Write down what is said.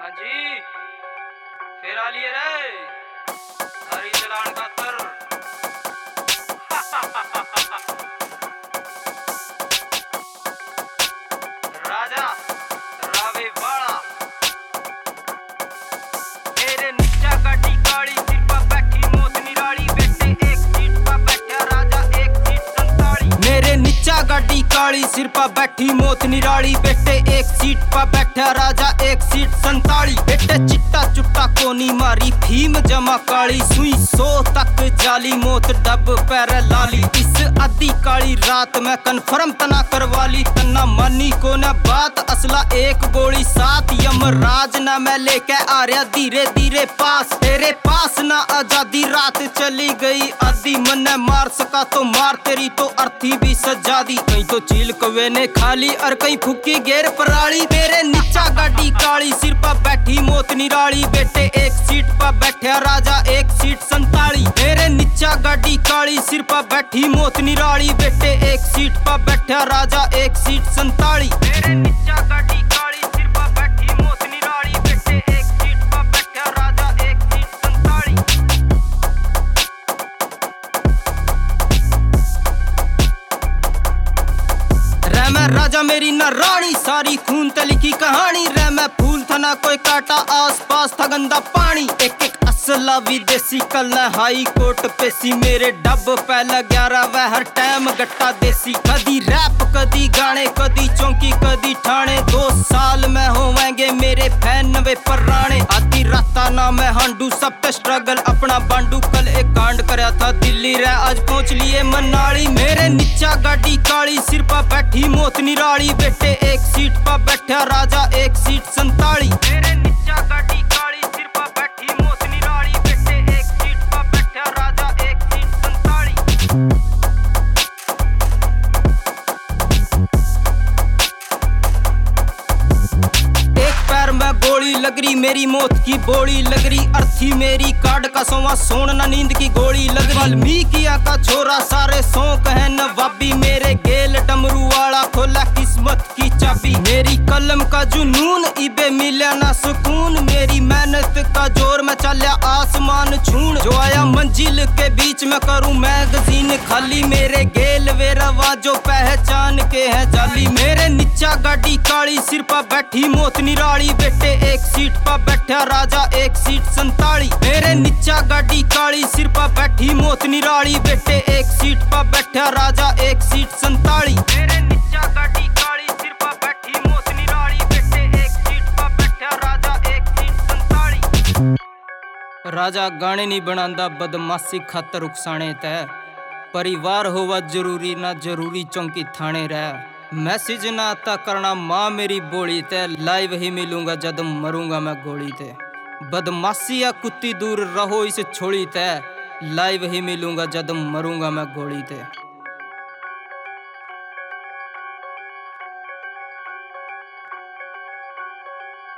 हाँ जी, फेरा लिए रे हरी चलान का तर। राजा रावे वाला मेरे नीचा गाड़ी काली सिर पर बैठी मौत निराली बेटे एक सीट पर बैठा राजा एक सीट संताली। मेरे नीचा गाड़ी काली सिर पर बैठी मौत निराली बेटे एक सीट पर बैठा राजा एक सीट संताली। बेटे चिट्टा चुट्टा कोनी मारी फीम जमा काली सुई 100 तक जाली मौत डब पैर लाली। इस आधी काली रात में कन्फर्म तना करवाली तना मानी को न बात असला एक गोली साथ यमराज ना मैं लेके आ रहा धीरे धीरे पास तेरे पास ना आजादी रात चली गई आधी मन मार सका तो मार तेरी तो अर्थी भी सजा दी। कहीं तो चील कवे ने खाली और कहीं फुकी गेर पराली। मेरे नीचा गाड़ी काली सिर पर बैठी मौत निराली बेटे एक सीट पर बैठा राजा एक सीट संताली। मेरे नीचा गाड़ी काली सिर पर बैठी मौत निराली बेटे एक सीट पर बैठा राजा एक सीट संताली। मेरे नीचा गाड़ी काली सिर पर बैठी मौत निराली बेटे एक सीट पर बैठा राजा एक सीट संताली। रै मैं राजा मेरी न रानी सारी खून तली की कहानी। रै मैं फूल था ना कोई काटा आस पास था गंदा पानी। एक एक असला विदेशी कल हाई कोर्ट पेशी मेरे डब पहला 11 वह हर टाइम गट्टा देसी। कदी रैप कदी गाने कदी चौंकी कदी ठाणे 2 साल में होवेंगे मेरे फैन नवे पराने। आधी राता ना मैं हांडू सब पे स्ट्रगल अपना बांडू कल एक कांड करया था दिल्ली रे आज पहुंच लिए मनाली। मेरे नीचा गाड़ी काली सिर पर बैठी मौत निराली बेटे एक सीट पर बैठा राजा एक सीट संताली। मेरे नीचा गाड़ी काली सिर पर बैठी मौत निराली बेटे एक सीट पर बैठा राजा एक सीट संताली। एक पैर में गोली लग रही मेरी मौत की बोली लग रही अर्थी मेरी काट का सोवा सोन ना नींद की गोली लग रही। वाल्मीकिया का छोरा सारे सौंक है नवाबी मेरे गेल डमरू वाला खोला किस्मत की चाबी। मेरी कलम का जुनून इबे मिला ना सुकून मेरी मेहनत का जोर में चलिया आसमान छून। जो आया मंजिल के बीच में करूं मैगजीन खाली मेरे गेल वे रवा जो पहचान के है जाली। मेरे नीचा गाड़ी काली सिर पर बैठी मौत निराली बेटे एक सीट पर बैठा राजा एक सीट संताली। मेरे नीचा गाड़ी काली सिर पर बैठी मौत निराली बेटे एक सीट पर बैठा राजा एक सीट संताली। मेरे नीचा गाड़ी काली सिर पर बैठी मौत निराली बेटे एक सीट पर बैठा राजा एक सीट संताली। राजा गाने नहीं बनांदा बदमाशी खातर उकसाने तय परिवार होवा जरूरी ना जरूरी चौंकी थाने रह। मैसेज ना आता करना माँ मेरी बोली ते लाइव ही मिलूंगा जद मरूंगा मैं गोली ते। बदमाशी या कुत्ती दूर रहो इस छोड़ी ते लाइव ही मिलूंगा जद मरूंगा मैं गोली ते।